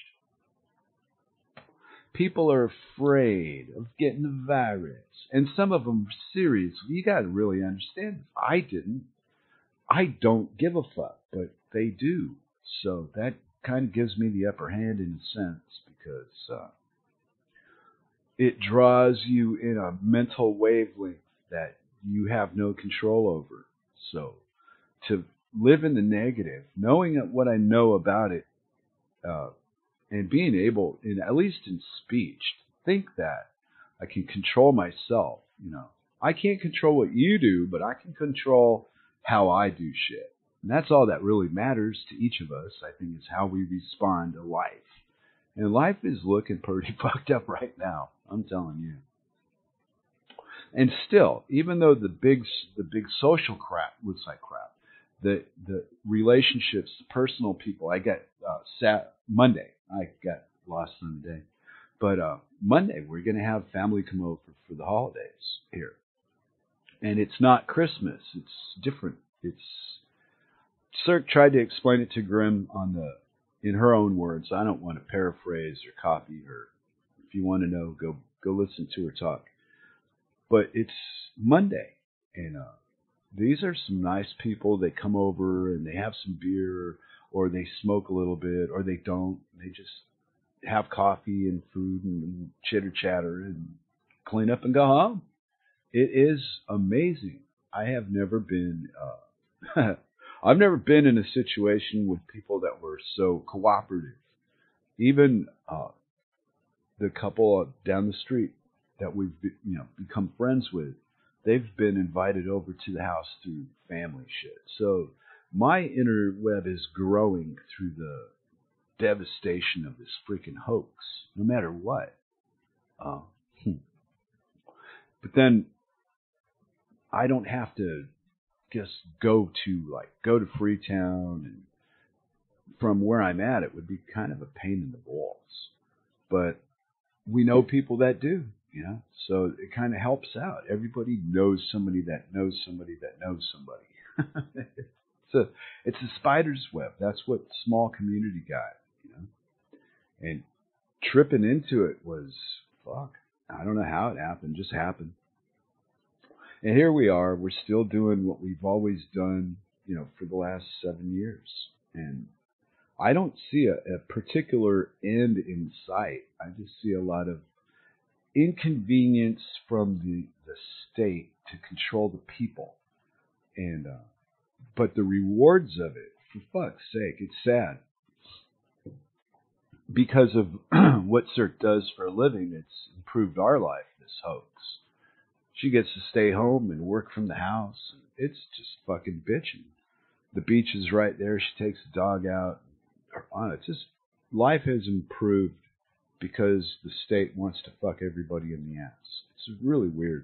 A: People are afraid of getting the virus. And some of them are serious. You got to really understand this. I didn't. I don't give a fuck, but they do. So that kind of gives me the upper hand in a sense, because uh, it draws you in a mental wavelength that you have no control over. So to live in the negative, knowing what I know about it, uh, and being able, in at least in speech, think that I can control myself. You know, I can't control what you do, but I can control how I do shit. And that's all that really matters to each of us, I think, is how we respond to life. And life is looking pretty fucked up right now, I'm telling you. And still, even though the big, the big social crap looks like crap, the the relationships, the personal people, I got uh, sat Monday. I got lost on the day. But uh, Monday, we're going to have family come over for the holidays here. And it's not Christmas. It's different. It's Cirque tried to explain it to Grimm on the in her own words. I don't want to paraphrase or copy her. If you want to know, go go listen to her talk. But it's Monday, and uh, these are some nice people. They come over and they have some beer, or they smoke a little bit, or they don't. They just have coffee and food and chitter chatter and clean up and go home. It is amazing. I have never been. Uh, I've never been in a situation with people that were so cooperative. Even uh, the couple down the street that we've you know become friends with, they've been invited over to the house through family shit. So my interweb is growing through the devastation of this freaking hoax, no matter what. Uh, hmm. But then I don't have to just go to like go to Freetown, and from where I'm at, it would be kind of a pain in the balls. But we know people that do, you know, so it kind of helps out. Everybody knows somebody that knows somebody that knows somebody. it's a it's a spider's web. That's what small community got, you know. And tripping into it was fuck. I don't know how it happened. Just happened. And here we are. We're still doing what we've always done, you know, for the last seven years. And I don't see a, a particular end in sight. I just see a lot of inconvenience from the, the state to control the people. And uh, but the rewards of it, for fuck's sake, it's sad. Because of what Cirque does for a living, it's improved our life, this hoax. She gets to stay home and work from the house. It's just fucking bitching. The beach is right there. She takes the dog out. It's just life has improved because the state wants to fuck everybody in the ass. It's really weird.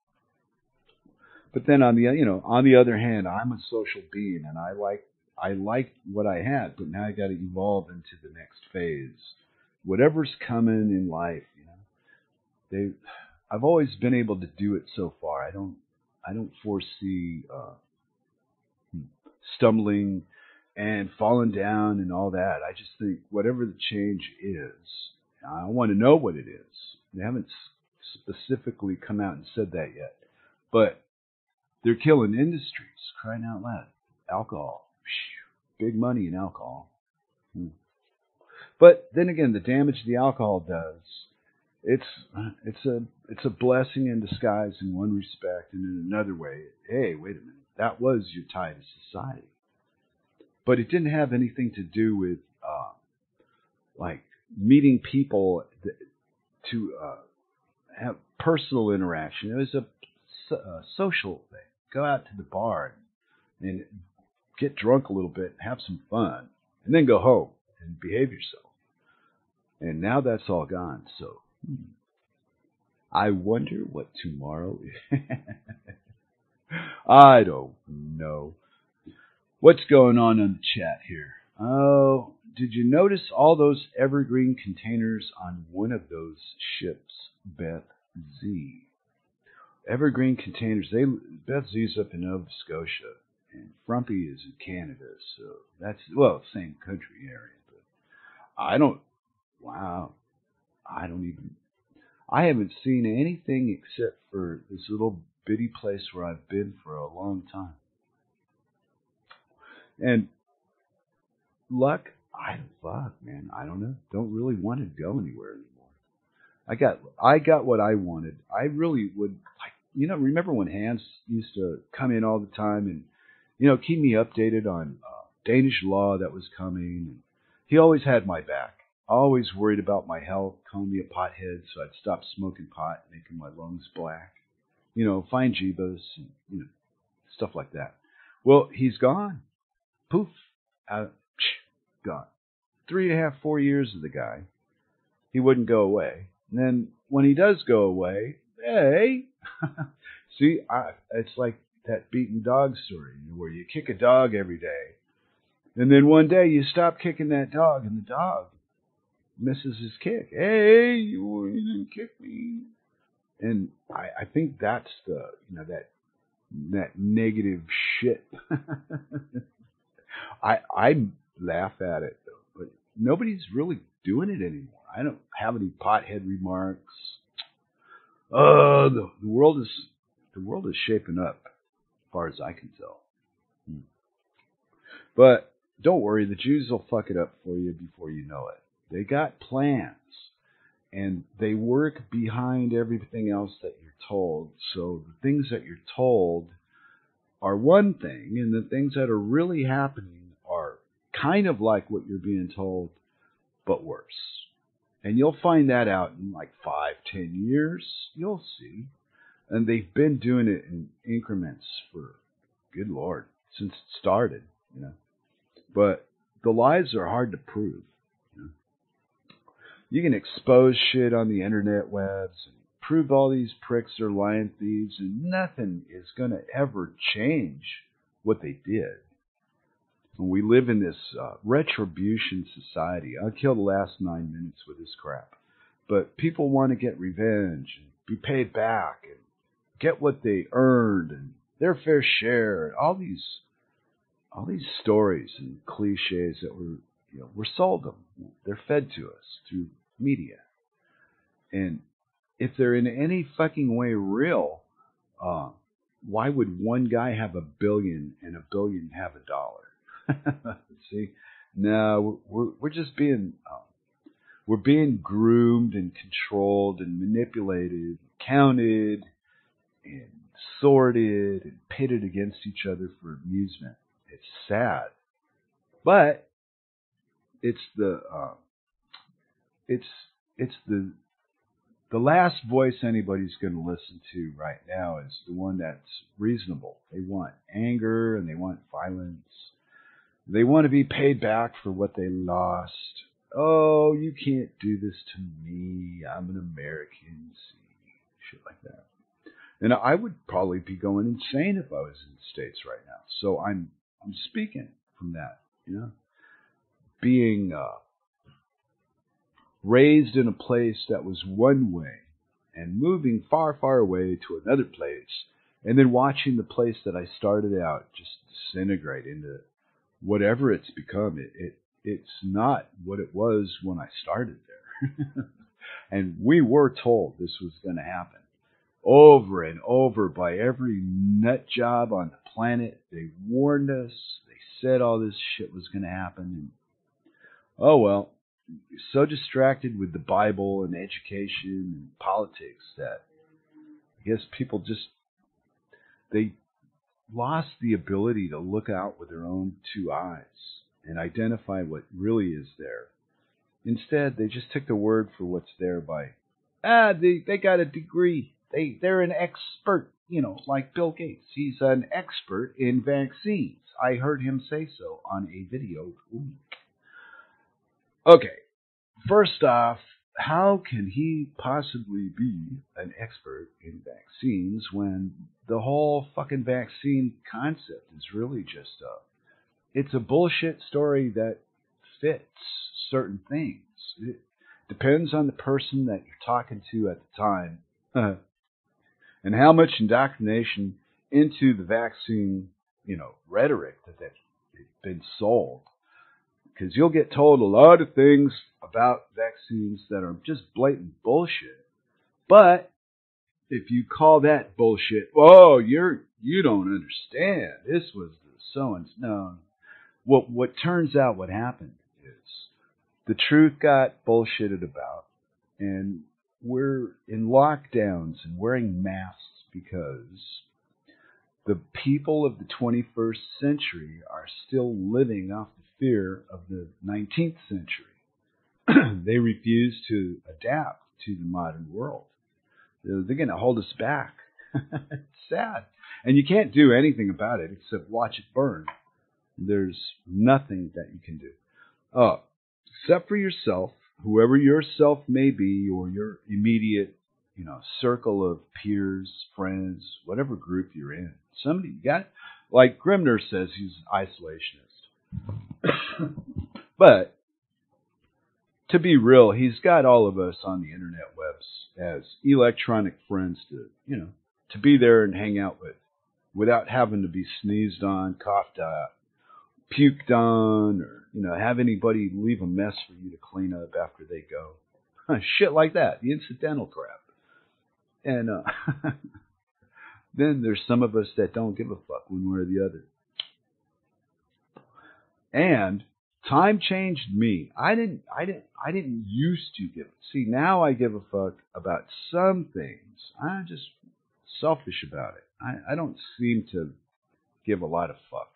A: But then on the you know on the other hand, I'm a social being, and I like I like what I had, but now I got to evolve into the next phase. Whatever's coming in life, you know, they. I've always been able to do it so far. I don't I don't foresee uh, stumbling and falling down and all that. I just think whatever the change is, I want to know what it is. They haven't specifically come out and said that yet, but they're killing industries. Crying out loud, alcohol, big money in alcohol. Hmm. But then again, the damage the alcohol does. It's it's a it's a blessing in disguise in one respect, and in another way, hey, wait a minute, that was your tie to society. But it didn't have anything to do with uh, like meeting people to uh, have personal interaction. It was a, a social thing. Go out to the bar and, and get drunk a little bit, and have some fun, and then go home and behave yourself. And now that's all gone. So. Hmm. I wonder what tomorrow is. I don't know. What's going on in the chat here? Oh, did you notice all those evergreen containers on one of those ships, Beth Z? Evergreen containers. They Beth Z's up in Nova Scotia, and Frumpy is in Canada. So that's well, same country area. But I don't. Wow. I don't even, I haven't seen anything except for this little bitty place where I've been for a long time. And luck, I don't, fuck, man, I don't know. Don't really want to go anywhere anymore. I got, I got what I wanted. I really would, like, you know, remember when Hans used to come in all the time and, you know, keep me updated on uh, Danish law that was coming. And he always had my back. Always worried about my health, calling me a pothead, so I'd stop smoking pot, making my lungs black. You know, find Jeebus, and, you know, stuff like that. Well, he's gone. Poof. Out, gone. Three and a half, four years of the guy. He wouldn't go away. And then when he does go away, hey, see, I, it's like that beaten dog story, where you kick a dog every day, and then one day you stop kicking that dog, and the dog misses his kick. Hey, you, you didn't kick me. And I, I think that's the, you know, that that negative shit I I laugh at it though, but nobody's really doing it anymore. I don't have any pothead remarks. Uh, the, the world is the world is shaping up, as far as I can tell. Hmm. But don't worry, the Jews will fuck it up for you before you know it. They got plans, and they work behind everything else that you're told. So the things that you're told are one thing, and the things that are really happening are kind of like what you're being told, but worse. And you'll find that out in like five, ten years. You'll see. And they've been doing it in increments for, good Lord, since it started, you know. But the lies are hard to prove. You know? You can expose shit on the internet webs and prove all these pricks are lying thieves, and nothing is going to ever change what they did. And we live in this uh, retribution society. I'll kill the last nine minutes with this crap. But people want to get revenge and be paid back and get what they earned and their fair share. And all these, all these stories and cliches that were, you know, we're sold them. They're fed to us through media. And if they're in any fucking way real, uh, why would one guy have a billion and a billion have a dollar? See, no, we're we're just being um, we're being groomed and controlled and manipulated, counted and sorted and pitted against each other for amusement. It's sad, but it's the uh, it's it's the the last voice anybody's going to listen to right now is the one that's reasonable. They want anger and they want violence. They want to be paid back for what they lost. Oh, you can't do this to me. I'm an American. See, shit like that. And I would probably be going insane if I was in the States right now. So I'm I'm speaking from that, you know, being uh, raised in a place that was one way and moving far, far away to another place, and then watching the place that I started out just disintegrate into whatever it's become. It, it it's not what it was when I started there. And we were told this was going to happen over and over by every nut job on the planet. They warned us. They said all this shit was going to happen. And oh well, you're so distracted with the Bible and education and politics that I guess people just they lost the ability to look out with their own two eyes and identify what really is there. Instead, they just took the word for what's there by, ah, they, they got a degree. They, they're an expert, you know, like Bill Gates. He's an expert in vaccines. I heard him say so on a video. Ooh. Okay, first off, how can he possibly be an expert in vaccines when the whole fucking vaccine concept is really just a, it's a bullshit story that fits certain things. It depends on the person that you're talking to at the time and how much indoctrination into the vaccine, you know, rhetoric that that's been sold. Because you'll get told a lot of things about vaccines that are just blatant bullshit. But if you call that bullshit, oh, you're you don't understand. This was the so and no. What what turns out what happened is the truth got bullshitted about, and we're in lockdowns and wearing masks because the people of the twenty-first century are still living off the fear of the nineteenth century. They refuse to adapt to the modern world. They're, they're going to hold us back. It's sad. And you can't do anything about it except watch it burn. There's nothing that you can do. Oh, except for yourself, whoever your self may be, or your immediate, you know, circle of peers, friends, whatever group you're in. Somebody, you got, like Grimner says, he's an isolationist. But to be real, he's got all of us on the internet webs as electronic friends to, you know, to be there and hang out with, without having to be sneezed on, coughed at, puked on, or, you know, have anybody leave a mess for you to clean up after they go. Shit like that, the incidental crap. And uh, then there's some of us that don't give a fuck one way or the other. And time changed me. I didn't. I didn't. I didn't used to give. See, now I give a fuck about some things. I'm just selfish about it. I, I don't seem to give a lot of fuck,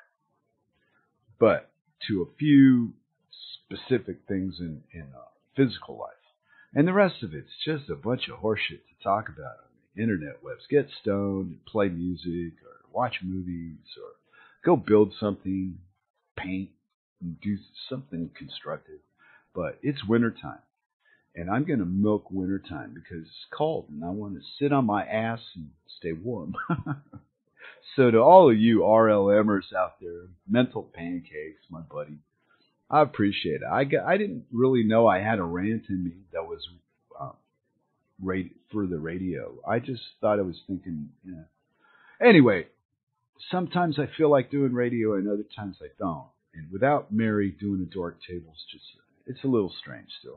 A: but to a few specific things in in uh, physical life, and the rest of it's just a bunch of horseshit to talk about on the internet webs. Get stoned, and play music, or watch movies, or go build something, paint, and do something constructive. But it's wintertime, and I'm going to milk wintertime because it's cold, and I want to sit on my ass and stay warm. So to all of you R L Mers out there, mental pancakes, my buddy, I appreciate it. I, got, I didn't really know I had a rant in me that was uh, radi- for the radio. I just thought I was thinking, you know. Anyway, sometimes I feel like doing radio and other times I don't. And without Mary doing the dork tables, just it's a little strange still.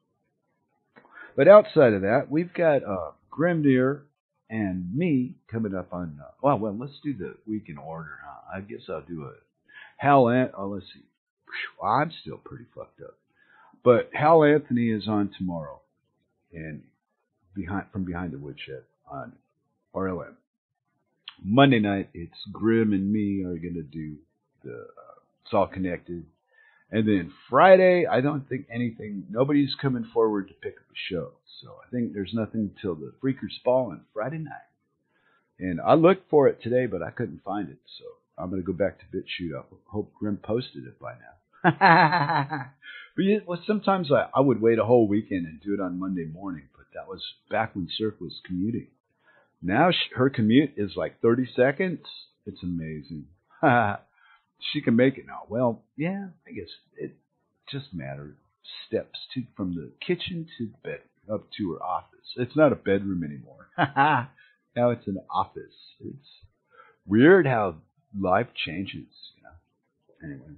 A: But outside of that, we've got uh, Grimnir and me coming up on. Uh, well, well, let's do the week in order. Huh? I guess I'll do a Hal. An- oh, let's see. Whew, I'm still pretty fucked up. But Hal Anthony is on tomorrow, and behind from behind the woodshed on R L M. Monday night, it's Grim and me are gonna do the. Uh, It's all connected. And then Friday, I don't think anything, nobody's coming forward to pick up a show. So I think there's nothing till the Freakers Ball on Friday night. And I looked for it today, but I couldn't find it. So I'm going to go back to BitChute. I hope Grim posted it by now. But yeah, well, sometimes I, I would wait a whole weekend and do it on Monday morning. But that was back when Surf was commuting. Now she, her commute is like thirty seconds. It's amazing. She can make it now. Well, yeah, I guess it just matters. Steps to from the kitchen to the bed up to her office. It's not a bedroom anymore. Now it's an office. It's weird how life changes. You know. Anyway,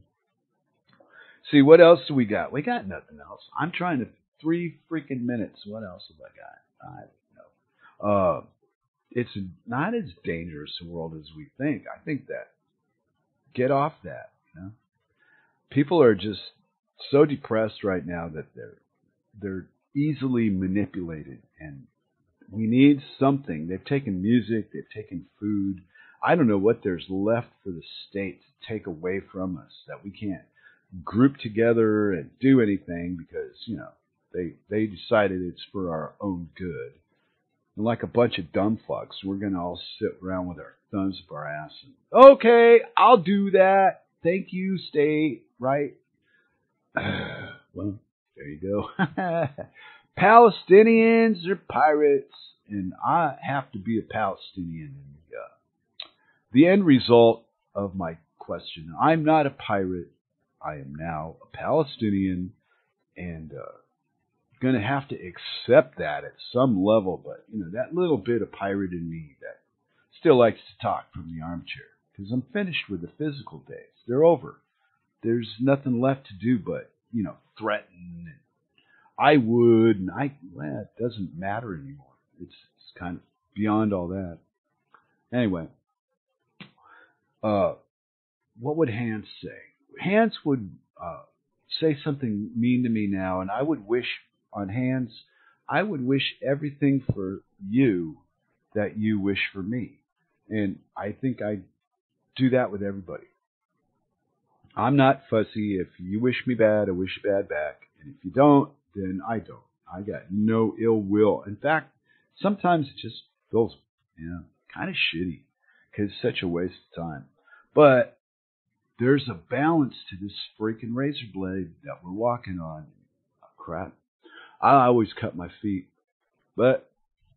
A: see what else do we got? We got nothing else. I'm trying to three freaking minutes. What else have I got? I don't know. Uh, it's not as dangerous a world as we think. I think that. Get off that, you know. People are just so depressed right now that they're they're easily manipulated, and we need something. They've taken music, they've taken food. I don't know what there's left for the state to take away from us that we can't group together and do anything because, you know, they they decided it's for our own good. And like a bunch of dumb fucks, we're gonna all sit around with our thumbs up our ass and, okay, I'll do that. Thank you, state, right? Well, there you go. Palestinians are pirates, and I have to be a Palestinian. And, uh, the end result of my question, I'm not a pirate. I am now a Palestinian, and uh, going to have to accept that at some level. But, you know, that little bit of pirate in me that still likes to talk from the armchair, because I'm finished with the physical days. They're over. There's nothing left to do but, you know, threaten. And I would, and I, well, it doesn't matter anymore. It's, it's kind of beyond all that. Anyway, uh, what would Hans say? Hans would uh, say something mean to me now, and I would wish on Hans, I would wish everything for you that you wish for me. And I think I do that with everybody. I'm not fussy. If you wish me bad, I wish you bad back. And if you don't, then I don't. I got no ill will. In fact, sometimes it just feels, you know, kind of shitty because it's such a waste of time. But there's a balance to this freaking razor blade that we're walking on. Oh, crap. I always cut my feet. But,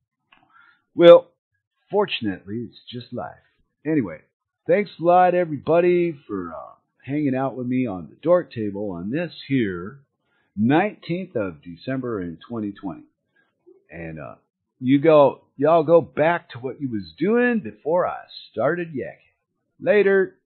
A: well, fortunately, it's just life. Anyway, thanks a lot, everybody, for uh, hanging out with me on the Dork Table on this here nineteenth of December in twenty twenty. And uh, you go, y'all go back to what you was doing before I started yakking. Later.